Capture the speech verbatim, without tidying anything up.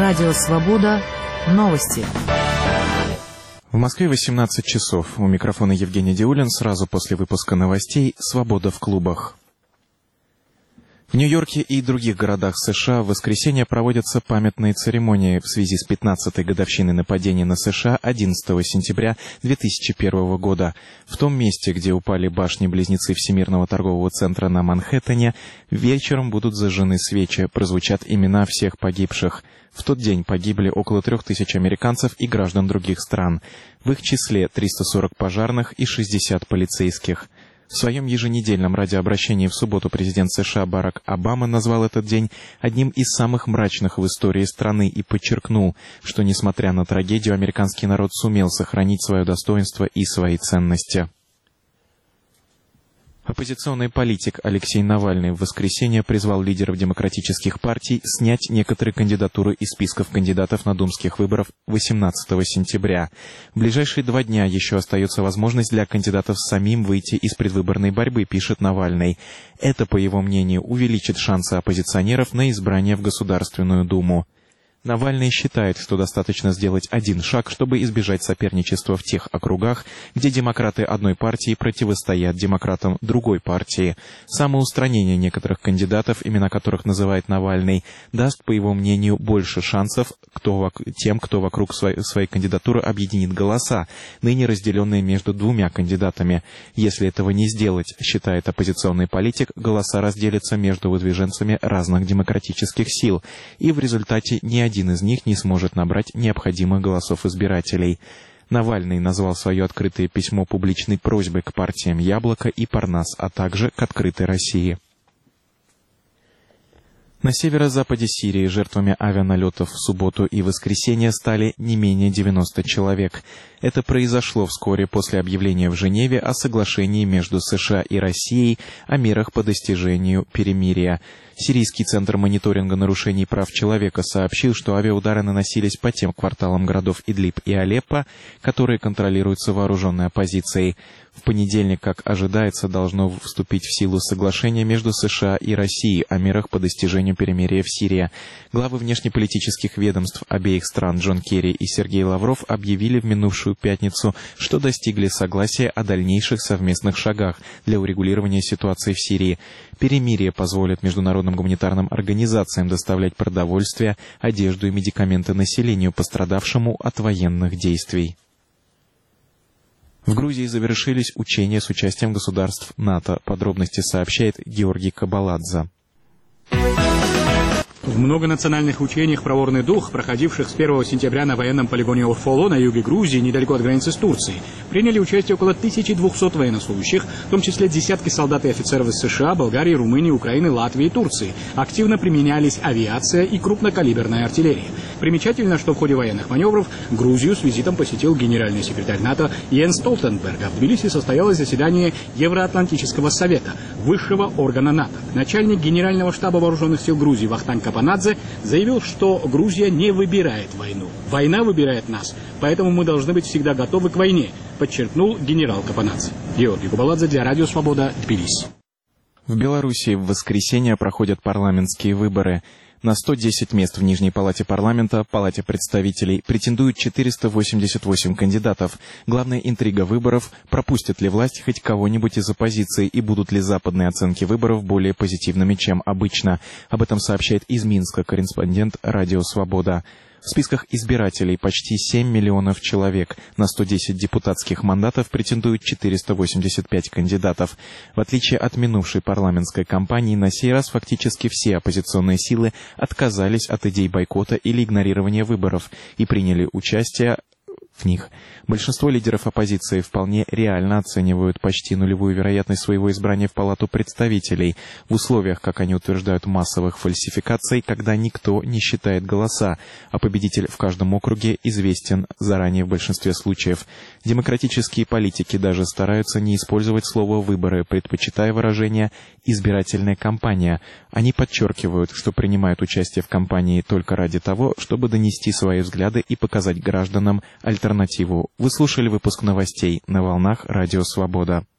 Радио «Свобода». Новости. В Москве восемнадцать часов. У микрофона Евгений Диулин. Сразу после выпуска новостей «Свобода в клубах». В Нью-Йорке и других городах США в воскресенье проводятся памятные церемонии в связи с пятнадцатой годовщиной нападения на США одиннадцатого сентября две тысячи первого года. В том месте, где упали башни-близнецы Всемирного торгового центра на Манхэттене, вечером будут зажжены свечи, прозвучат имена всех погибших. В тот день погибли около трех тысяч американцев и граждан других стран. В их числе триста сорок пожарных и шестьдесят полицейских. В своем еженедельном радиообращении в субботу президент США Барак Обама назвал этот день одним из самых мрачных в истории страны и подчеркнул, что, несмотря на трагедию, американский народ сумел сохранить свое достоинство и свои ценности. Оппозиционный политик Алексей Навальный в воскресенье призвал лидеров демократических партий снять некоторые кандидатуры из списков кандидатов на думских выборах восемнадцатого сентября. В ближайшие два дня еще остается возможность для кандидатов самим выйти из предвыборной борьбы, пишет Навальный. Это, по его мнению, увеличит шансы оппозиционеров на избрание в Государственную Думу. Навальный считает, что достаточно сделать один шаг, чтобы избежать соперничества в тех округах, где демократы одной партии противостоят демократам другой партии. Самоустранение некоторых кандидатов, имена которых называет Навальный, даст, по его мнению, больше шансов кто, тем, кто вокруг своей, своей кандидатуры объединит голоса, ныне разделенные между двумя кандидатами. Если этого не сделать, считает оппозиционный политик, голоса разделятся между выдвиженцами разных демократических сил, и в результате ни один из них не сможет набрать необходимых голосов избирателей. Навальный назвал свое открытое письмо публичной просьбой к партиям «Яблоко» и «Парнас», а также к «Открытой России». На северо-западе Сирии жертвами авианалетов в субботу и воскресенье стали не менее девяноста человек. Это произошло вскоре после объявления в Женеве о соглашении между США и Россией о мерах по достижению перемирия. Сирийский центр мониторинга нарушений прав человека сообщил, что авиаудары наносились по тем кварталам городов Идлиб и Алеппо, которые контролируются вооруженной оппозицией. В понедельник, как ожидается, должно вступить в силу соглашение между США и Россией о мерах по достижению перемирия в Сирии. Главы внешнеполитических ведомств обеих стран Джон Керри и Сергей Лавров объявили в минувшую пятницу, что достигли согласия о дальнейших совместных шагах для урегулирования ситуации в Сирии. Перемирие позволит международным гуманитарным организациям доставлять продовольствие, одежду и медикаменты населению, пострадавшему от военных действий. В Грузии завершились учения с участием государств НАТО. Подробности сообщает Георгий Кабаладзе. В многонациональных учениях «Проворный дух», проходивших с первого сентября на военном полигоне Орфоло на юге Грузии, недалеко от границы с Турцией, приняли участие около тысячи двухсот военнослужащих, в том числе десятки солдат и офицеров из США, Болгарии, Румынии, Украины, Латвии и Турции. Активно применялись авиация и крупнокалиберная артиллерия. Примечательно, что в ходе военных маневров Грузию с визитом посетил генеральный секретарь НАТО Йенс Столтенберг. А в Тбилиси состоялось заседание Евроатлантического совета, высшего органа НАТО. Начальник Генерального штаба вооруженных сил Грузии Вахтанг Капанадзе заявил, что Грузия не выбирает войну. Война выбирает нас, поэтому мы должны быть всегда готовы к войне, подчеркнул генерал Капанадзе. Георгий Кабаладзе для Радио Свобода, Тбилиси. В Белоруссии в воскресенье проходят парламентские выборы. На сто десять мест в Нижней палате парламента, Палате представителей, претендуют четыреста восемьдесят восемь кандидатов. Главная интрига выборов – пропустит ли власть хоть кого-нибудь из оппозиции и будут ли западные оценки выборов более позитивными, чем обычно. Об этом сообщает из Минска корреспондент «Радио Свобода». В списках избирателей почти семь миллионов человек. На сто десять депутатских мандатов претендуют четыреста восемьдесят пять кандидатов. В отличие от минувшей парламентской кампании, на сей раз фактически все оппозиционные силы отказались от идей бойкота или игнорирования выборов и приняли участие в них. Большинство лидеров оппозиции вполне реально оценивают почти нулевую вероятность своего избрания в Палату представителей в условиях, как они утверждают, массовых фальсификаций, когда никто не считает голоса, а победитель в каждом округе известен заранее в большинстве случаев. Демократические политики даже стараются не использовать слово «выборы», предпочитая выражение «избирательная кампания». Они подчеркивают, что принимают участие в кампании только ради того, чтобы донести свои взгляды и показать гражданам альтернативу. Вы слушали выпуск новостей на волнах Радио Свобода.